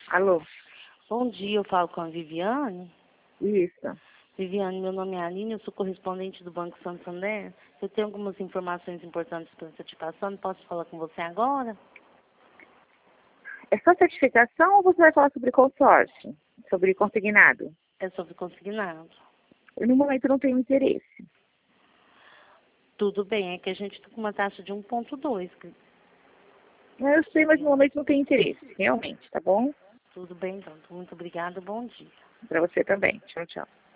Alô? Bom dia, eu falo com a Viviane. Isso. Viviane, meu nome é Aline, eu sou correspondente do Banco Santander. Eu tenho algumas informações importantes para estar te passando. Posso falar com você agora? É só certificação ou você vai falar sobre consórcio? Sobre consignado? É sobre consignado. Eu, no momento, não tenho interesse. Tudo bem, é que a gente está com uma taxa de 1,2. Eu sei, mas no momento não tenho interesse. Realmente, tá bom? Tudo bem, então. Muito obrigada, bom dia. Para você também. Tchau, tchau.